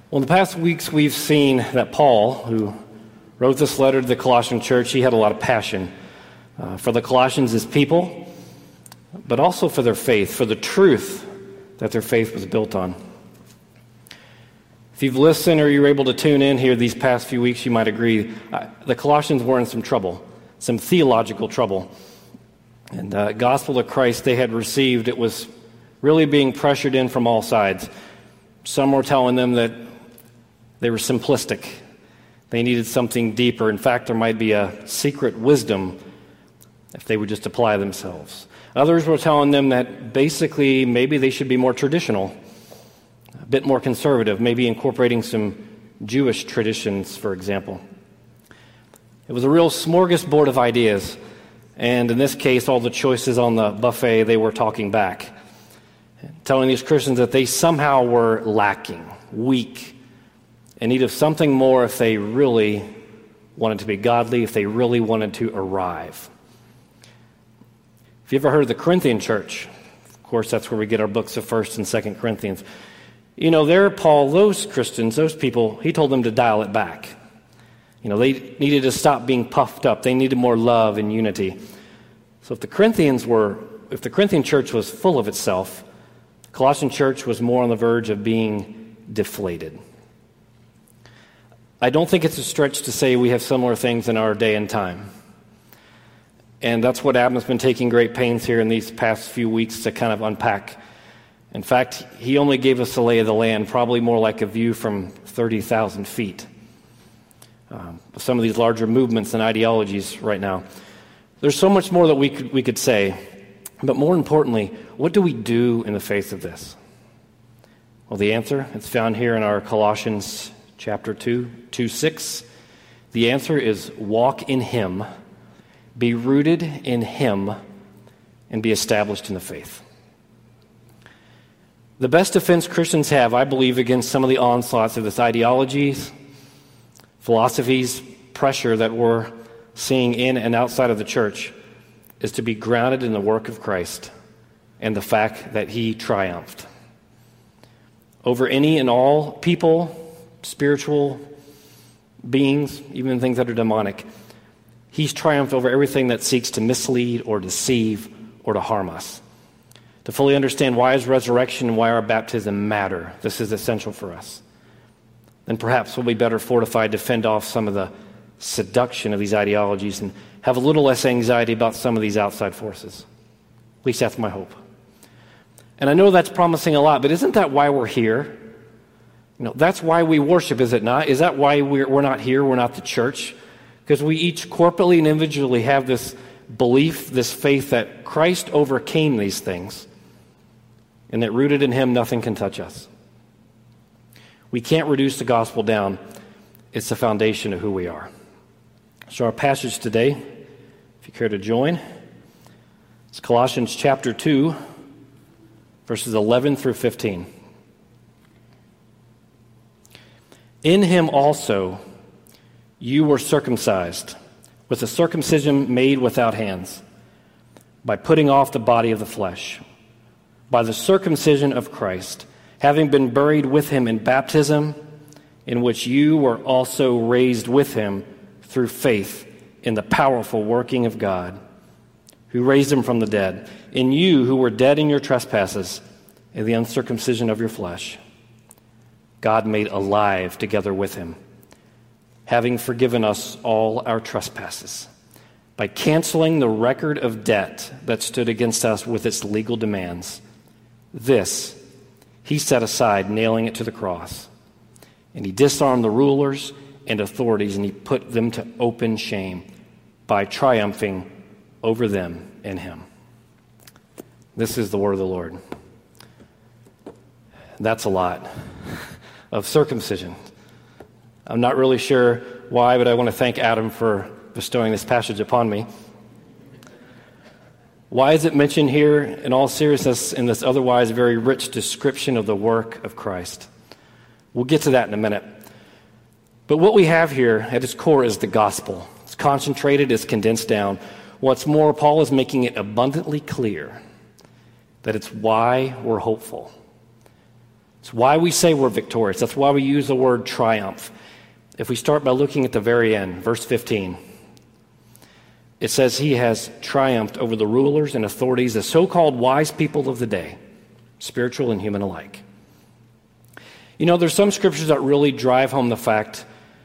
Well, in the past weeks, we've seen that Paul, who wrote this letter to the Colossian church, he had a lot of passion for the Colossians as people, but also for their faith, for the truth that their faith was built on. If you've listened or you're able to tune in here these past few weeks, you might agree the Colossians were in some trouble, some theological trouble. And the gospel of Christ they had received, it was really being pressured in from all sides. Some were telling them that they were simplistic. They needed something deeper. In fact, there might be a secret wisdom if they would just apply themselves. Others were telling them that basically maybe they should be more traditional, a bit more conservative, maybe incorporating some Jewish traditions, for example. It was a real smorgasbord of ideas, and in this case, all the choices on the buffet, they were talking back, telling these Christians that they somehow were lacking, weak, in need of something more if they really wanted to be godly, if they really wanted to arrive. If you ever heard of the Corinthian church, of course, that's where we get our books of 1st and 2nd Corinthians. You know, there, Paul, those Christians, those people, he told them to dial it back. You know, they needed to stop being puffed up. They needed more love and unity. So if the Corinthian church was full of itself, the Colossian church was more on the verge of being deflated. I don't think it's a stretch to say we have similar things in our day and time. And that's what Adam's been taking great pains here in these past few weeks to kind of unpack. In fact, he only gave us the lay of the land, probably more like a view from 30,000 feet. Some of these larger movements and ideologies right now. There's so much more that we could say. But more importantly, what do we do in the face of this? Well, the answer, it's found here in our Colossians chapter 2:6. The answer is walk in Him, be rooted in Him, and be established in the faith. The best defense Christians have, I believe, against some of the onslaughts of this ideologies, philosophies, pressure that we're seeing in and outside of the church is to be grounded in the work of Christ and the fact that He triumphed over any and all people, spiritual beings, even things that are demonic. He's triumphed over everything that seeks to mislead or deceive or to harm us. To fully understand why His resurrection and why our baptism matter, this is essential for us. Then perhaps we'll be better fortified to fend off some of the seduction of these ideologies and have a little less anxiety about some of these outside forces. At least that's my hope. And I know that's promising a lot, but isn't that why we're here? You know, that's why we worship, is it not? Is that why we're not here, we're not the church? Because we each corporately and individually have this belief, this faith that Christ overcame these things, and that rooted in Him, nothing can touch us. We can't reduce the gospel down. It's the foundation of who we are. So our passage today, if you care to join, it's Colossians chapter 2, verses 11 through 15. In Him also you were circumcised, with a circumcision made without hands, by putting off the body of the flesh, by the circumcision of Christ, having been buried with Him in baptism, in which you were also raised with Him through faith in the powerful working of God, who raised Him from the dead. In you who were dead in your trespasses, in the uncircumcision of your flesh, God made alive together with Him, having forgiven us all our trespasses, by canceling the record of debt that stood against us with its legal demands. This He set aside, nailing it to the cross. And He disarmed the rulers and authorities, and He put them to open shame by triumphing over them in Him. This is the word of the Lord. That's a lot of circumcision. I'm not really sure why, but I want to thank Adam for bestowing this passage upon me. Why is it mentioned here in all seriousness in this otherwise very rich description of the work of Christ? We'll get to that in a minute. But what we have here at its core is the gospel. It's concentrated, it's condensed down. What's more, Paul is making it abundantly clear that it's why we're hopeful. It's why we say we're victorious. That's why we use the word triumph. If we start by looking at the very end, verse 15, it says he has triumphed over the rulers and authorities, the so-called wise people of the day, spiritual and human alike. You know, there's some scriptures that really drive home the fact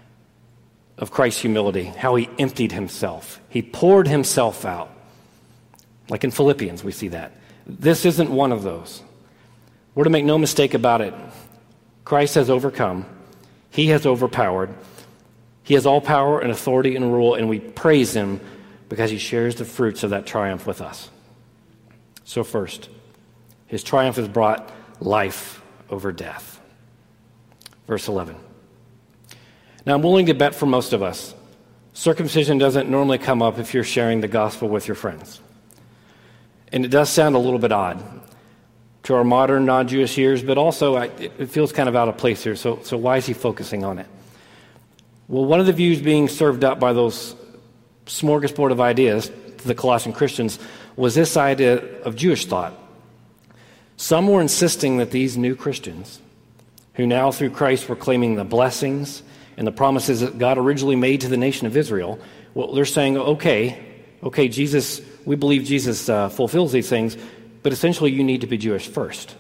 of Christ's humility, how he emptied himself. He poured himself out. Like in Philippians, we see that. This isn't one of those. We're to make no mistake about it. Christ has overcome. He has overpowered. He has all power and authority and rule, and we praise him because he shares the fruits of that triumph with us. So first, his triumph has brought life over death. Verse 11. Now, I'm willing to bet for most of us, circumcision doesn't normally come up if you're sharing the gospel with your friends. And it does sound a little bit odd to our modern non-Jewish ears, but also it feels kind of out of place here. So why is he focusing on it? Well, one of the views being served up by those smorgasbord of ideas to the Colossian Christians was this idea of Jewish thought. Some were insisting that these new Christians, who now through Christ were claiming the blessings and the promises that God originally made to the nation of Israel, well, they're saying, okay, Jesus, we believe Jesus fulfills these things, but essentially you need to be Jewish first.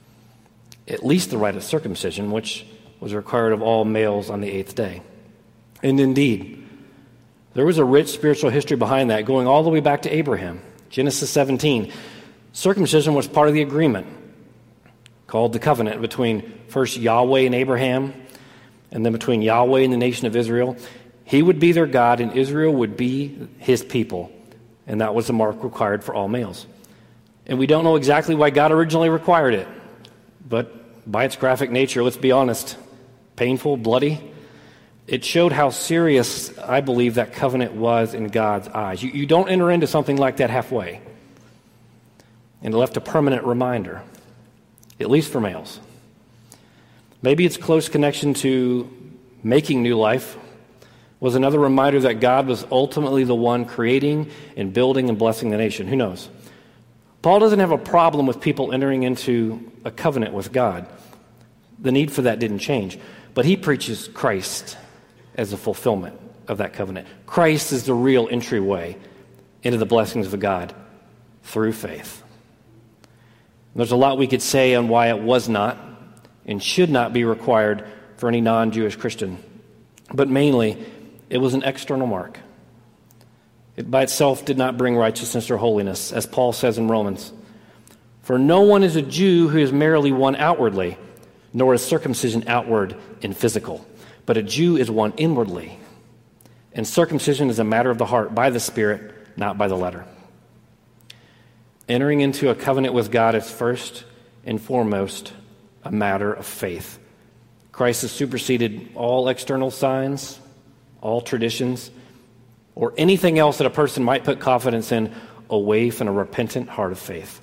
At least the rite of circumcision, which was required of all males on the 8th day. And indeed, there was a rich spiritual history behind that, going all the way back to Abraham. Genesis 17. Circumcision was part of the agreement, called the covenant, between first Yahweh and Abraham, and then between Yahweh and the nation of Israel. He would be their God, and Israel would be his people. And that was the mark required for all males. And we don't know exactly why God originally required it. But by its graphic nature, let's be honest, painful, bloody, it showed how serious I believe that covenant was in God's eyes. You don't enter into something like that halfway. And it left a permanent reminder, at least for males. Maybe its close connection to making new life was another reminder that God was ultimately the one creating and building and blessing the nation. Who knows? Paul doesn't have a problem with people entering into a covenant with God. The need for that didn't change. But he preaches Christ as a fulfillment of that covenant. Christ is the real entryway into the blessings of God through faith. There's a lot we could say on why it was not and should not be required for any non-Jewish Christian. But mainly, it was an external mark. It by itself did not bring righteousness or holiness, as Paul says in Romans. For no one is a Jew who is merely one outwardly, nor is circumcision outward and physical. But a Jew is one inwardly. And circumcision is a matter of the heart, by the Spirit, not by the letter. Entering into a covenant with God is first and foremost a matter of faith. Christ has superseded all external signs, all traditions, or anything else that a person might put confidence in away from a repentant heart of faith.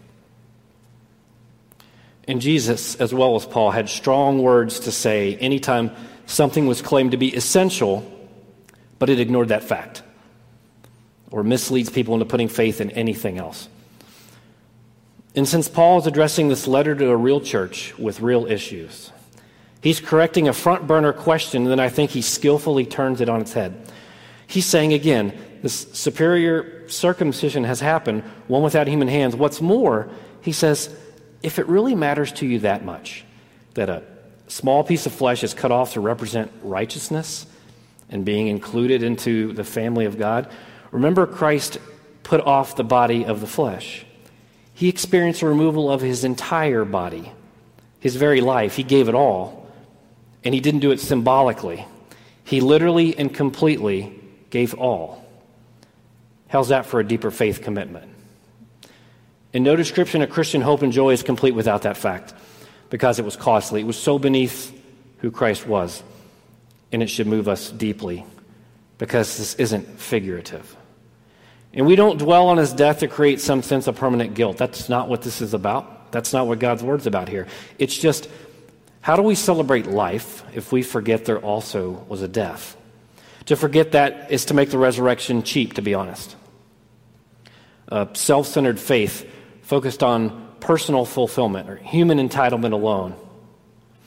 And Jesus, as well as Paul, had strong words to say anytime something was claimed to be essential, but it ignored that fact or misleads people into putting faith in anything else. And since Paul is addressing this letter to a real church with real issues, he's correcting a front burner question, and then I think he skillfully turns it on its head. He's saying again, this superior circumcision has happened, one without human hands. What's more, he says, if it really matters to you that much, that a small piece of flesh is cut off to represent righteousness and being included into the family of God, remember Christ put off the body of the flesh. He experienced a removal of his entire body, his very life. He gave it all, and he didn't do it symbolically. He literally and completely gave all. How's that for a deeper faith commitment? And no description of Christian hope and joy is complete without that fact, because it was costly. It was so beneath who Christ was, and it should move us deeply, because this isn't figurative. And we don't dwell on his death to create some sense of permanent guilt. That's not what this is about. That's not what God's word's about here. It's just, how do we celebrate life if we forget there also was a death? To forget that is to make the resurrection cheap, to be honest. A self-centered faith focused on personal fulfillment or human entitlement alone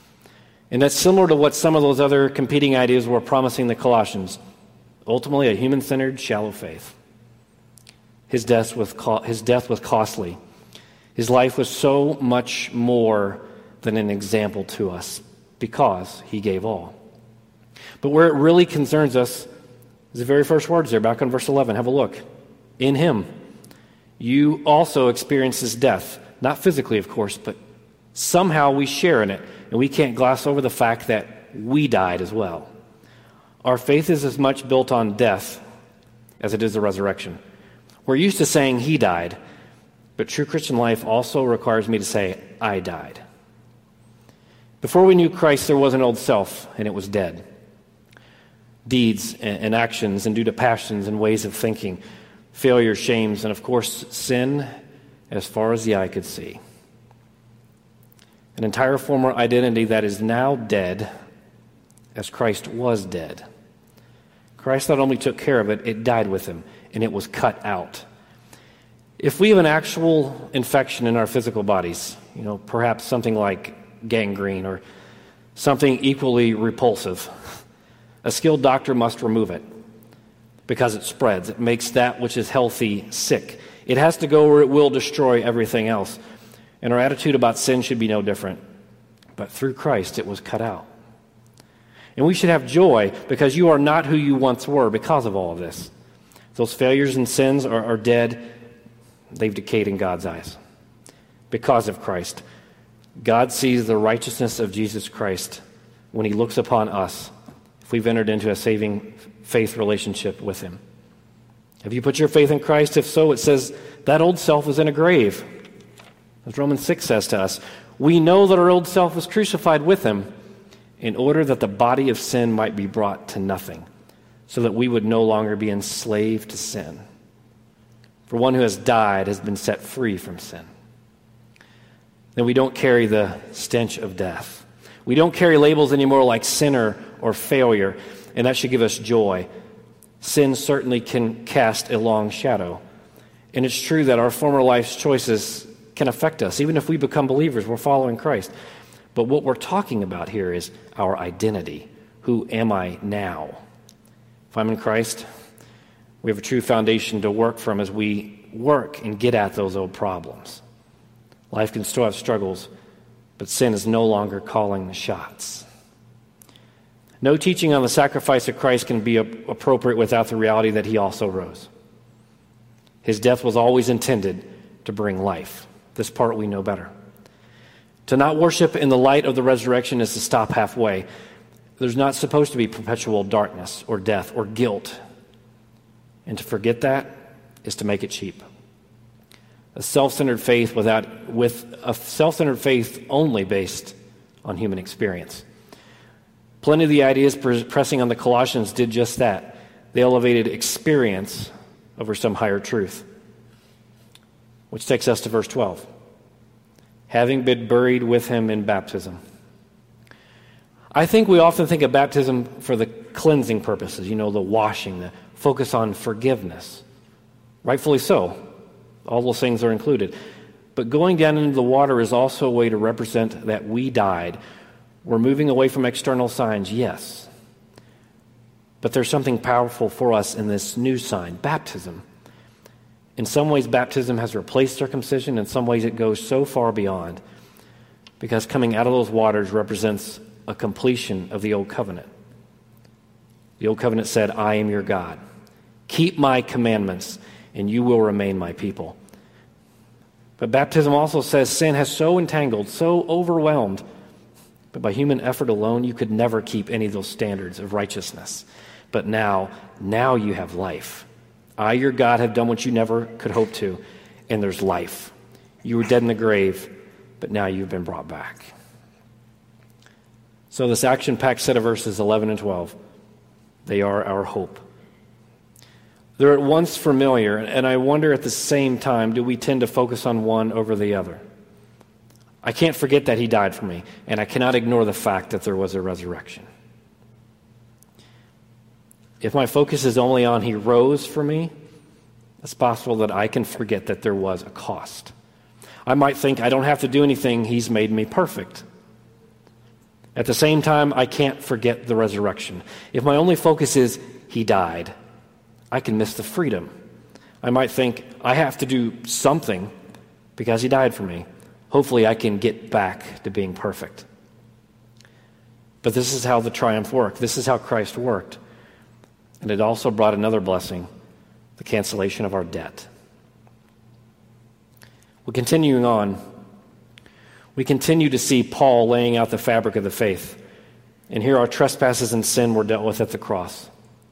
And that's similar to what some of those other competing ideas were promising the Colossians. Ultimately, a human-centered, shallow faith. His death was costly. His life was so much more than an example to us because he gave all. But where it really concerns us is the very first words there, back on verse 11. Have a look. In him, you also experienced his death. Not physically, of course, but somehow we share in it. And we can't gloss over the fact that we died as well. Our faith is as much built on death as it is the resurrection. We're used to saying he died, but true Christian life also requires me to say, I died. Before we knew Christ, there was an old self, and it was dead. Deeds and actions, and due to passions and ways of thinking, failure, shames, and of course, sin as far as the eye could see. An entire former identity that is now dead as Christ was dead. Christ not only took care of it, it died with him, and it was cut out. If we have an actual infection in our physical bodies, perhaps something like gangrene or something equally repulsive, a skilled doctor must remove it because it spreads. It makes that which is healthy sick. It has to go or it will destroy everything else. And our attitude about sin should be no different. But through Christ, it was cut out. And we should have joy because you are not who you once were because of all of this. Those failures and sins are dead. They've decayed in God's eyes. Because of Christ. God sees the righteousness of Jesus Christ when he looks upon us if we've entered into a saving faith relationship with him. Have you put your faith in Christ? If so, it says that old self is in a grave. As Romans 6 says to us, we know that our old self was crucified with him in order that the body of sin might be brought to nothing, so that we would no longer be enslaved to sin. For one who has died has been set free from sin. Then we don't carry the stench of death. We don't carry labels anymore like sinner or failure, and that should give us joy. Sin certainly can cast a long shadow. And it's true that our former life's choices can affect us. Even if we become believers, we're following Christ. But what we're talking about here is our identity. Who am I now? If I'm in Christ, we have a true foundation to work from as we work and get at those old problems. Life can still have struggles, but sin is no longer calling the shots. No teaching on the sacrifice of Christ can be appropriate without the reality that he also rose. His death was always intended to bring life. This part we know better. To not worship in the light of the resurrection is to stop halfway. There's not supposed to be perpetual darkness or death or guilt. And to forget that is to make it cheap. A self-centered faith with a self-centered faith only based on human experience. Plenty of the ideas pressing on the Colossians did just that. They elevated experience over some higher truth. Which takes us to verse 12. Having been buried with him in baptism. I think we often think of baptism for the cleansing purposes, the washing, the focus on forgiveness. Rightfully so. All those things are included. But going down into the water is also a way to represent that we died. We're moving away from external signs, yes. But there's something powerful for us in this new sign, baptism. In some ways, baptism has replaced circumcision. In some ways, it goes so far beyond. Because coming out of those waters represents a completion of the old covenant. The old covenant said, I am your God. Keep my commandments, and you will remain my people. But baptism also says sin has so entangled, so overwhelmed, but by human effort alone, you could never keep any of those standards of righteousness. But now you have life. I, your God, have done what you never could hope to, and there's life. You were dead in the grave, but now you've been brought back. So this action-packed set of verses 11 and 12, they are our hope. They're at once familiar, and I wonder at the same time, do we tend to focus on one over the other? I can't forget that he died for me, and I cannot ignore the fact that there was a resurrection. If my focus is only on he rose for me, it's possible that I can forget that there was a cost. I might think I don't have to do anything, he's made me perfect. At the same time, I can't forget the resurrection. If my only focus is he died, I can miss the freedom. I might think I have to do something because he died for me. Hopefully I can get back to being perfect. But this is how the triumph worked. This is how Christ worked. And it also brought another blessing, the cancellation of our debt. Well, continuing on, we continue to see Paul laying out the fabric of the faith. And here our trespasses and sin were dealt with at the cross.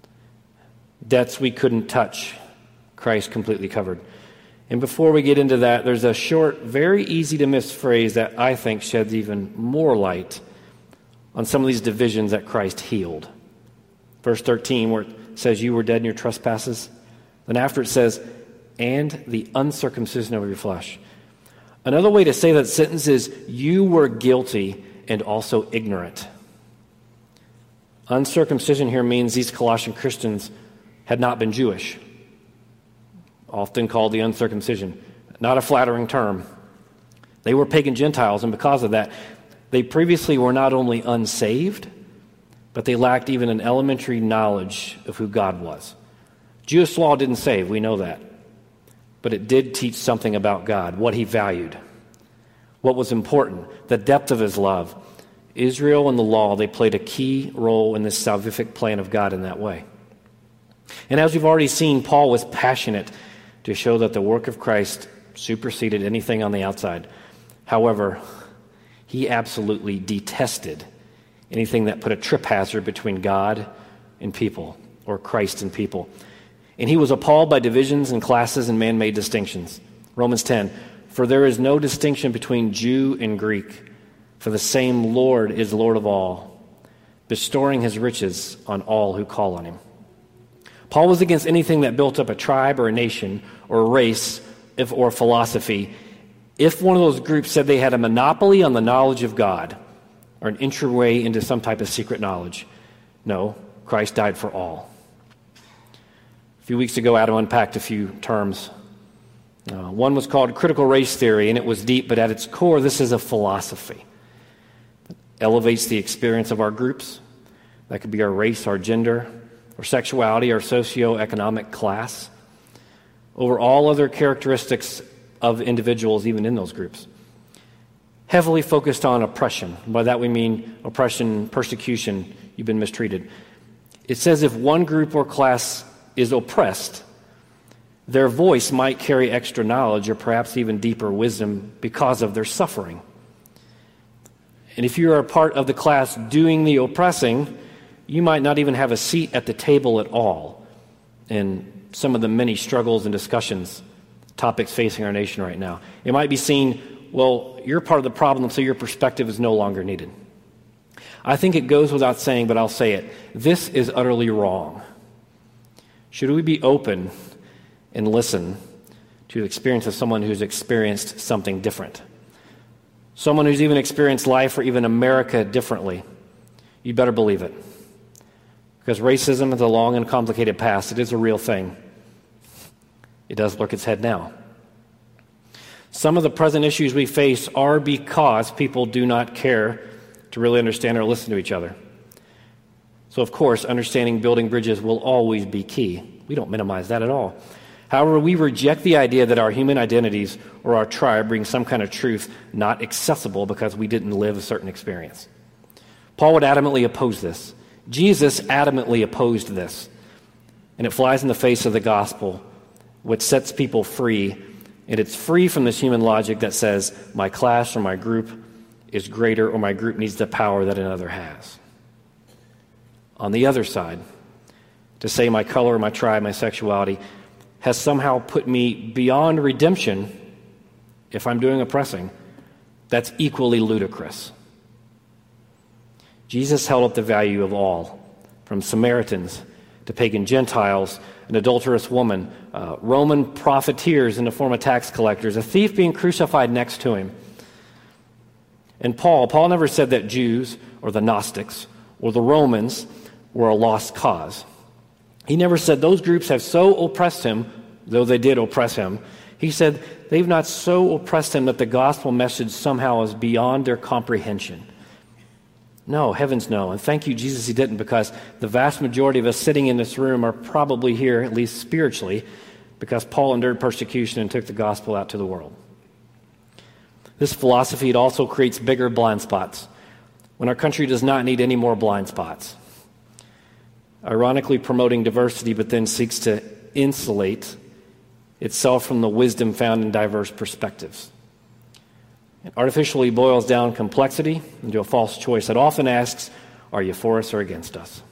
Debts we couldn't touch, Christ completely covered. And before we get into that, there's a short, very easy to miss phrase that I think sheds even more light on some of these divisions that Christ healed. Verse 13, where it says, you were dead in your trespasses. Then after it says, and the uncircumcision of your flesh. Another way to say that sentence is, you were guilty and also ignorant. Uncircumcision here means these Colossian Christians had not been Jewish, often called the uncircumcision. Not a flattering term. They were pagan Gentiles, and because of that, they previously were not only unsaved, but they lacked even an elementary knowledge of who God was. Jewish law didn't save, we know that. But it did teach something about God, what he valued, what was important, the depth of his love. Israel and the law, they played a key role in this salvific plan of God in that way. And as we've already seen, Paul was passionate to show that the work of Christ superseded anything on the outside. However, he absolutely detested anything that put a trip hazard between God and people, or Christ and people. And he was appalled by divisions and classes and man-made distinctions. Romans 10, for there is no distinction between Jew and Greek, for the same Lord is Lord of all, bestowing his riches on all who call on him. Paul was against anything that built up a tribe or a nation or a race or philosophy. If one of those groups said they had a monopoly on the knowledge of God or an entryway into some type of secret knowledge, no, Christ died for all. A few weeks ago, Adam unpacked a few terms. One was called critical race theory, and it was deep, but at its core, this is a philosophy. It elevates the experience of our groups. That could be our race, our gender, or sexuality, or socioeconomic class, over all other characteristics of individuals, even in those groups. Heavily focused on oppression. By that we mean oppression, persecution, you've been mistreated. It says if one group or class is oppressed, their voice might carry extra knowledge or perhaps even deeper wisdom because of their suffering. And if you are a part of the class doing the oppressing, you might not even have a seat at the table at all in some of the many struggles and discussions, topics facing our nation right now. It might be seen, well, you're part of the problem, so your perspective is no longer needed. I think it goes without saying, but I'll say it. This is utterly wrong. Should we be open and listen to the experience of someone who's experienced something different? Someone who's even experienced life or even America differently? You better believe it. Because racism is a long and complicated past. It is a real thing. It does lurk its head now. Some of the present issues we face are because people do not care to really understand or listen to each other. So, of course, understanding building bridges will always be key. We don't minimize that at all. However, we reject the idea that our human identities or our tribe bring some kind of truth not accessible because we didn't live a certain experience. Paul would adamantly oppose this. Jesus adamantly opposed this. And it flies in the face of the gospel, which sets people free. And it's free from this human logic that says my class or my group is greater or my group needs the power that another has. On the other side, to say my color, my tribe, my sexuality has somehow put me beyond redemption if I'm doing oppressing, that's equally ludicrous. Jesus held up the value of all, from Samaritans to pagan Gentiles, an adulterous woman, Roman profiteers in the form of tax collectors, a thief being crucified next to him. And Paul never said that Jews or the Gnostics or the Romans were a lost cause. He never said those groups have so oppressed him, though they did oppress him. He said they've not so oppressed him that the gospel message somehow is beyond their comprehension. No, heavens no. And thank you, Jesus, he didn't, because the vast majority of us sitting in this room are probably here, at least spiritually, because Paul endured persecution and took the gospel out to the world. This philosophy, it also creates bigger blind spots when our country does not need any more blind spots. Ironically promoting diversity, but then seeks to insulate itself from the wisdom found in diverse perspectives. It artificially boils down complexity into a false choice that often asks, are you for us or against us?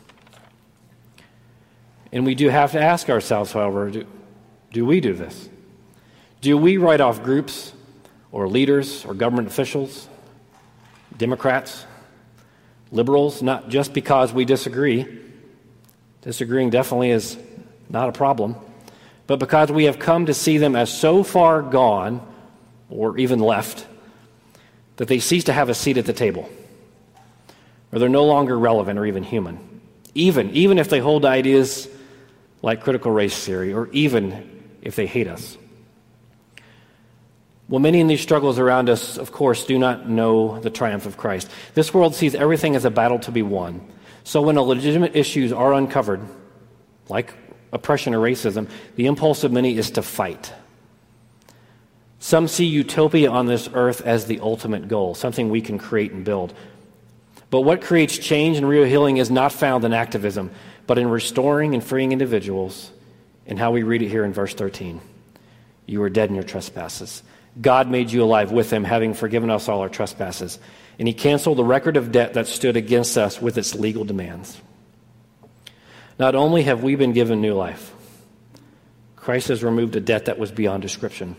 And we do have to ask ourselves, however, do we do this? Do we write off groups or leaders or government officials, Democrats, liberals, not just because we disagree? Disagreeing definitely is not a problem, but because we have come to see them as so far gone, or even left, that they cease to have a seat at the table, or they're no longer relevant or even human, even if they hold ideas like critical race theory, or even if they hate us. Well, many in these struggles around us, of course, do not know the triumph of Christ. This world sees everything as a battle to be won. So when legitimate issues are uncovered, like oppression or racism, the impulse of many is to fight. Some see utopia on this earth as the ultimate goal, something we can create and build. But what creates change and real healing is not found in activism, but in restoring and freeing individuals, and how we read it here in verse 13. You were dead in your trespasses. God made you alive with him, having forgiven us all our trespasses. And he canceled the record of debt that stood against us with its legal demands. Not only have we been given new life, Christ has removed a debt that was beyond description.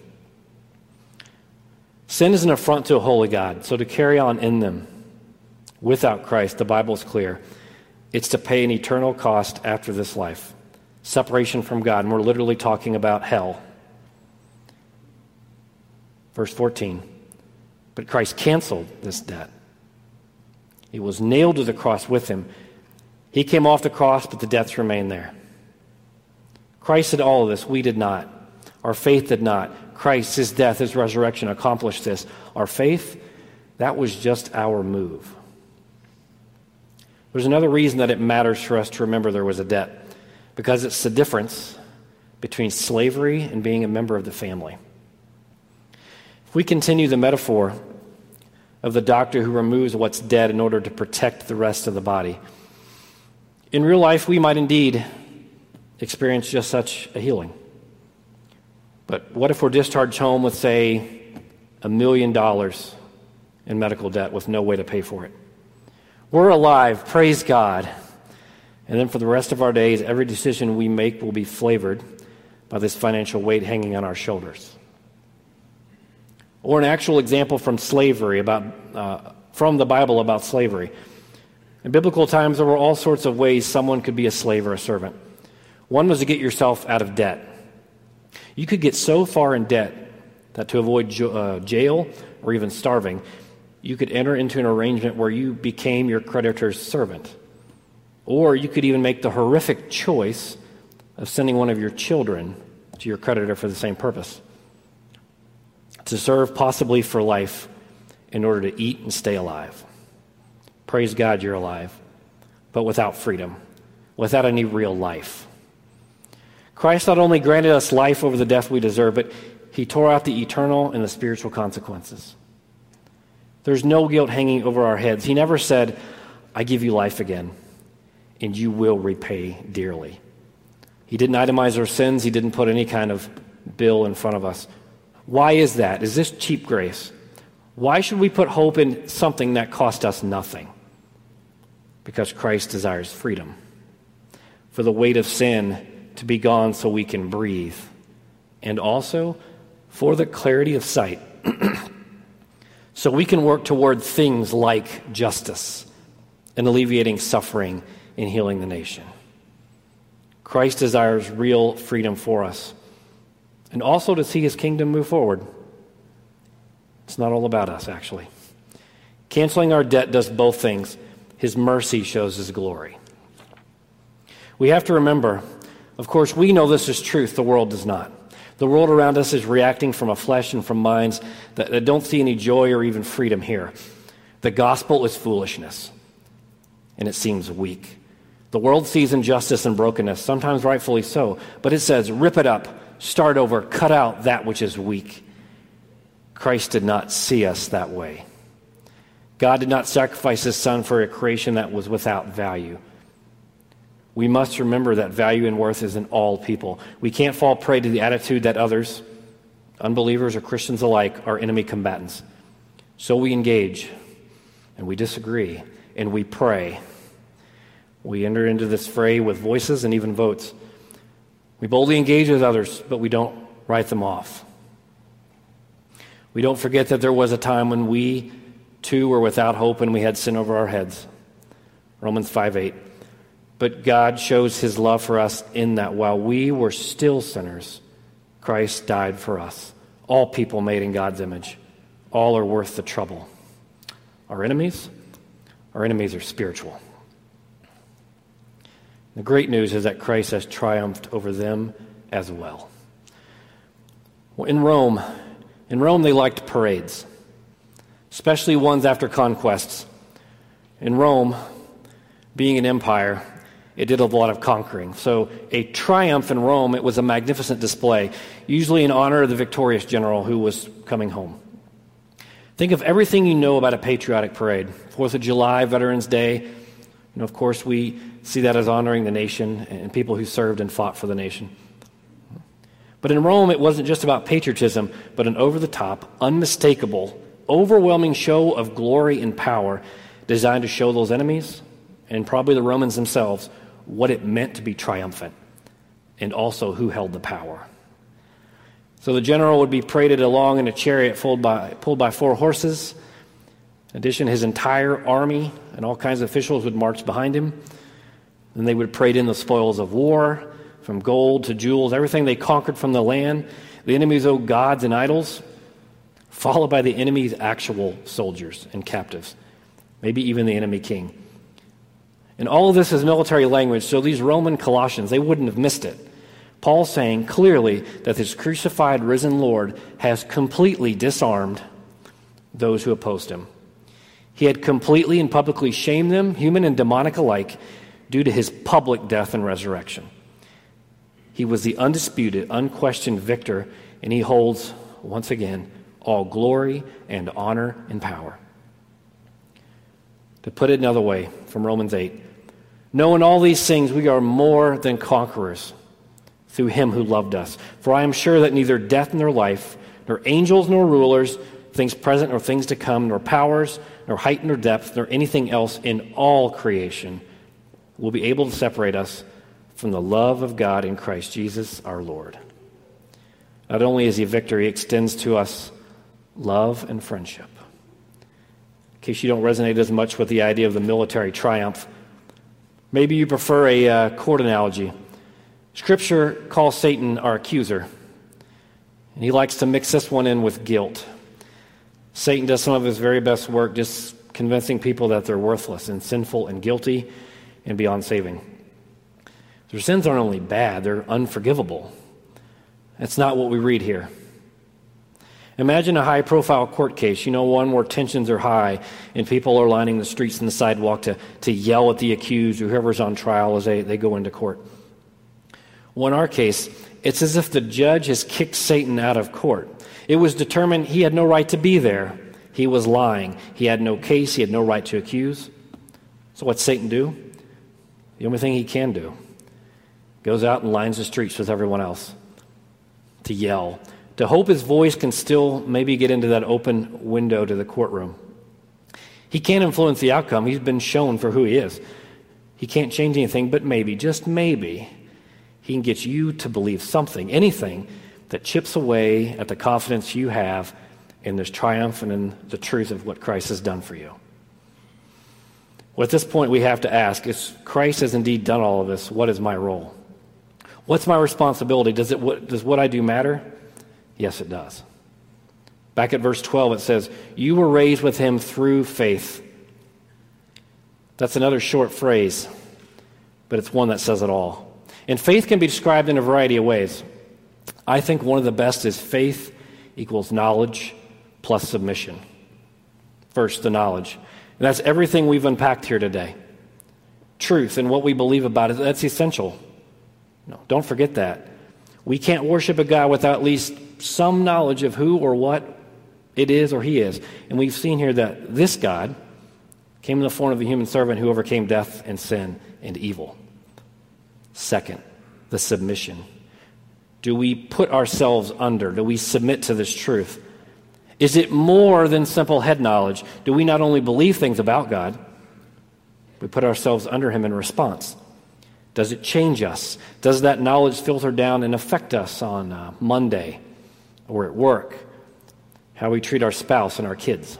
Sin is an affront to a holy God, so to carry on in them without Christ, the Bible is clear, it's to pay an eternal cost after this life. Separation from God, and we're literally talking about hell. Verse 14, but Christ canceled this debt. He was nailed to the cross with him. He came off the cross, but the debts remained there. Christ did all of this. We did not. Our faith did not. Christ, his death, his resurrection accomplished this. Our faith, that was just our move. There's another reason that it matters for us to remember there was a debt, because it's the difference between slavery and being a member of the family. If we continue the metaphor of the doctor who removes what's dead in order to protect the rest of the body, in real life we might indeed experience just such a healing. But what if we're discharged home with, say, $1 million in medical debt with no way to pay for it? We're alive, praise God. And then for the rest of our days, every decision we make will be flavored by this financial weight hanging on our shoulders. Or an actual example from slavery, from the Bible about slavery. In biblical times, there were all sorts of ways someone could be a slave or a servant. One was to get yourself out of debt. You could get so far in debt that to avoid jail or even starving, you could enter into an arrangement where you became your creditor's servant. Or you could even make the horrific choice of sending one of your children to your creditor for the same purpose. To serve possibly for life in order to eat and stay alive. Praise God you're alive, but without freedom, without any real life. Christ not only granted us life over the death we deserve, but he tore out the eternal and the spiritual consequences. There's no guilt hanging over our heads. He never said, I give you life again, and you will repay dearly. He didn't itemize our sins. He didn't put any kind of bill in front of us. Why is that? Is this cheap grace? Why should we put hope in something that cost us nothing? Because Christ desires freedom. For the weight of sin to be gone so we can breathe. And also for the clarity of sight. So we can work toward things like justice and alleviating suffering and healing the nation. Christ desires real freedom for us. And also to see his kingdom move forward. It's not all about us, actually. Canceling our debt does both things. His mercy shows his glory. We have to remember, of course, we know this is truth. The world does not. The world around us is reacting from a flesh and from minds that don't see any joy or even freedom here. The gospel is foolishness. and it seems weak. The world sees injustice and brokenness, sometimes rightfully so, but it says, rip it up, start over, cut out that which is weak. Christ did not see us that way. God did not sacrifice his son for a creation that was without value. We must remember that value and worth is in all people. We can't fall prey to the attitude that others, unbelievers or Christians alike, are enemy combatants. So we engage, and we disagree, and we pray. We enter into this fray with voices and even votes. We boldly engage with others, but we don't write them off. We don't forget that there was a time when we, too, were without hope and we had sin over our heads. Romans 5:8. But God shows his love for us in that while we were still sinners, Christ died for us. All people made in God's image. All are worth the trouble. Our enemies are spiritual. The great news is that Christ has triumphed over them as well. In Rome, they liked parades, especially ones after conquests. In Rome, being an empire, it did a lot of conquering. So a triumph in Rome, it was a magnificent display, usually in honor of the victorious general who was coming home. Think of everything you know about a patriotic parade. 4th of July, Veterans Day. Of course, we see that as honoring the nation and people who served and fought for the nation. But in Rome, it wasn't just about patriotism, but an over-the-top, unmistakable, overwhelming show of glory and power designed to show those enemies, and probably the Romans themselves, what it meant to be triumphant, and also who held the power. So the general would be paraded along in a chariot pulled by 4 horses. In addition, his entire army and all kinds of officials would march behind him. Then they would parade in the spoils of war, from gold to jewels, everything they conquered from the land. The enemy's old gods and idols, followed by the enemy's actual soldiers and captives, maybe even the enemy king. And all of this is military language, so these Roman Colossians, they wouldn't have missed it. Paul's saying clearly that his crucified, risen Lord has completely disarmed those who opposed him. He had completely and publicly shamed them, human and demonic alike, due to his public death and resurrection. He was the undisputed, unquestioned victor, and he holds, once again, all glory and honor and power. To put it another way, from Romans 8, knowing all these things, we are more than conquerors through him who loved us. For I am sure that neither death nor life, nor angels nor rulers, things present nor things to come, nor powers, nor height nor depth, nor anything else in all creation will be able to separate us from the love of God in Christ Jesus our Lord. Not only is he a victor, he extends to us love and friendship. In case you don't resonate as much with the idea of the military triumph, maybe you prefer a court analogy. Scripture calls Satan our accuser, and he likes to mix this one in with guilt. Satan does some of his very best work just convincing people that they're worthless and sinful and guilty and beyond saving. Their sins aren't only bad, they're unforgivable. That's not what we read here. Imagine a high-profile court case, one where tensions are high and people are lining the streets and the sidewalk to yell at the accused or whoever's on trial as they go into court. Well, in our case, it's as if the judge has kicked Satan out of court. It was determined he had no right to be there. He was lying. He had no case. He had no right to accuse. So what's Satan do? The only thing he can do. Goes out and lines the streets with everyone else to yell, to hope his voice can still maybe get into that open window to the courtroom. He can't influence the outcome. He's been shown for who he is. He can't change anything, but maybe, just maybe, he can get you to believe something, anything, that chips away at the confidence you have in this triumph and in the truth of what Christ has done for you. Well, at this point, we have to ask, if Christ has indeed done all of this, what is my role? What's my responsibility? Does what I do matter? Yes, it does. Back at verse 12, it says, you were raised with him through faith. That's another short phrase, but it's one that says it all. And faith can be described in a variety of ways. I think one of the best is faith equals knowledge plus submission. First, the knowledge. And that's everything we've unpacked here today. truth and what we believe about it, that's essential. No, don't forget that. We can't worship a God without at least some knowledge of who or what it is or he is. And we've seen here that this God came in the form of a human servant who overcame death and sin and evil. Second, the submission. Do we put ourselves under? Do we submit to this truth? Is it more than simple head knowledge? Do we not only believe things about God, we put ourselves under him in response? Does it change us? Does that knowledge filter down and affect us on Monday or at work? How we treat our spouse and our kids?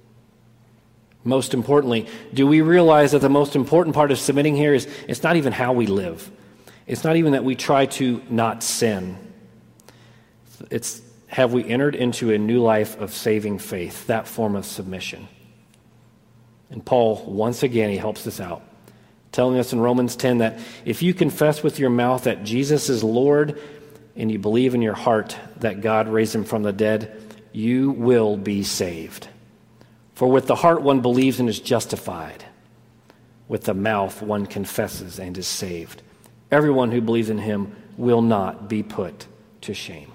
Most importantly, do we realize that the most important part of submitting here is it's not even how we live. It's not even that we try to not sin. It's have we entered into a new life of saving faith, that form of submission. And Paul, once again, he helps us out, telling us in Romans 10 that if you confess with your mouth that Jesus is Lord and you believe in your heart that God raised him from the dead, you will be saved. For with the heart one believes and is justified. With the mouth one confesses and is saved. Everyone who believes in him will not be put to shame.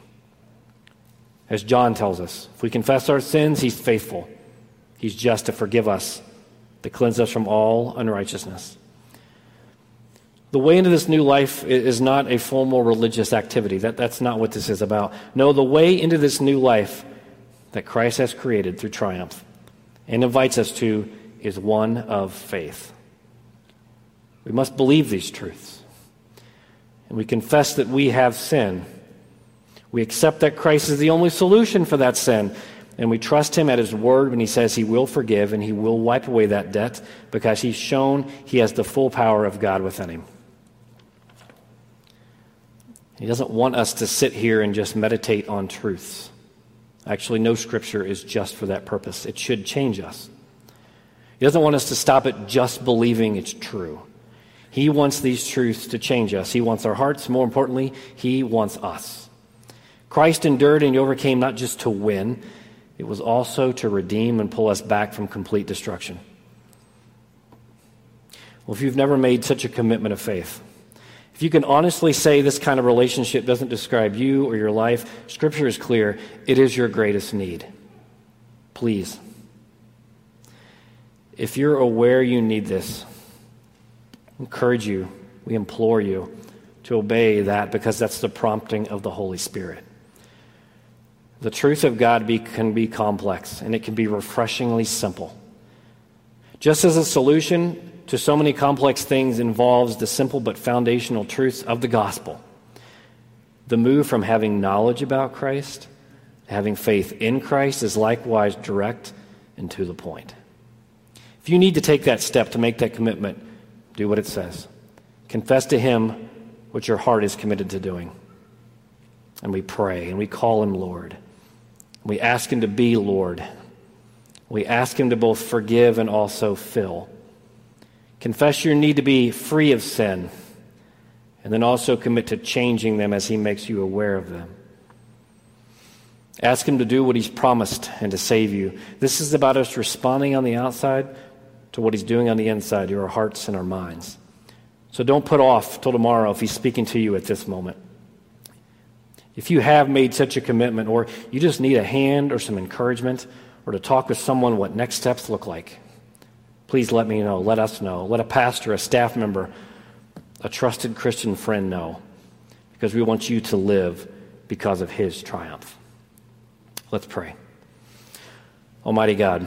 As John tells us, if we confess our sins, he's faithful. He's just to forgive us, to cleanse us from all unrighteousness. The way into this new life is not a formal religious activity. That's not what this is about. No, the way into this new life that Christ has created through triumph and invites us to is one of faith. We must believe these truths. And we confess that we have sin. We accept that Christ is the only solution for that sin. And we trust him at his word when he says he will forgive and he will wipe away that debt because he's shown he has the full power of God within him. He doesn't want us to sit here and just meditate on truths. Actually, no scripture is just for that purpose. It should change us. He doesn't want us to stop at just believing it's true. He wants these truths to change us. He wants our hearts. More importantly, he wants us. Christ endured and he overcame not just to win, it was also to redeem and pull us back from complete destruction. Well, if you've never made such a commitment of faith, if you can honestly say this kind of relationship doesn't describe you or your life, Scripture is clear, it is your greatest need. Please. If you're aware you need this, I encourage you, we implore you to obey that because that's the prompting of the Holy Spirit. The truth of God can be complex, and it can be refreshingly simple. Just as a solution to so many complex things involves the simple but foundational truths of the gospel, the move from having knowledge about Christ to having faith in Christ is likewise direct and to the point. If you need to take that step to make that commitment, do what it says. Confess to him what your heart is committed to doing. And we pray, and we call him Lord. We ask him to be Lord. We ask him to both forgive and also fill. Confess your need to be free of sin, and then also commit to changing them as he makes you aware of them. Ask him to do what he's promised and to save you. This is about us responding on the outside to what he's doing on the inside, to our hearts and our minds. So don't put off till tomorrow if he's speaking to you at this moment. If you have made such a commitment, or you just need a hand or some encouragement, or to talk with someone what next steps look like, please let me know, let us know, let a pastor, a staff member, a trusted Christian friend know, because we want you to live because of his triumph. Let's pray. Almighty God,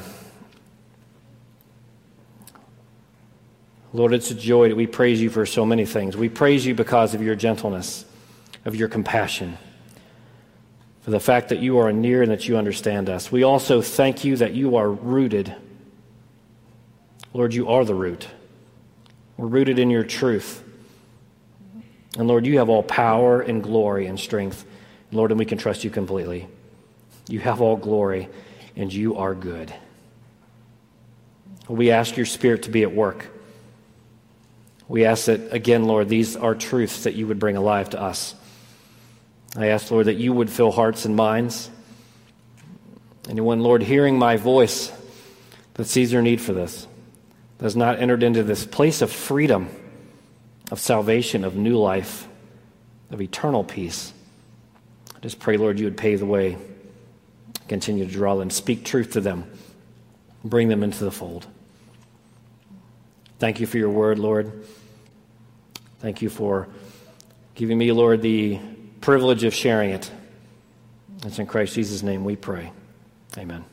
Lord, it's a joy that we praise you for so many things. We praise you because of your gentleness, of your compassion, for the fact that you are near and that you understand us. We also thank you that you are rooted. Lord, you are the root. We're rooted in your truth. And Lord, you have all power and glory and strength. Lord, and we can trust you completely. You have all glory, and you are good. We ask your Spirit to be at work. We ask that, again, Lord, these are truths that you would bring alive to us. I ask, Lord, that you would fill hearts and minds. Anyone, Lord, hearing my voice that sees their need for this, that has not entered into this place of freedom of salvation, of new life, of eternal peace. I just pray, Lord, you would pave the way, continue to draw them, speak truth to them, bring them into the fold. Thank you for your word, Lord. Thank you for giving me, Lord, the privilege of sharing it. It's in Christ Jesus' name we pray. Amen.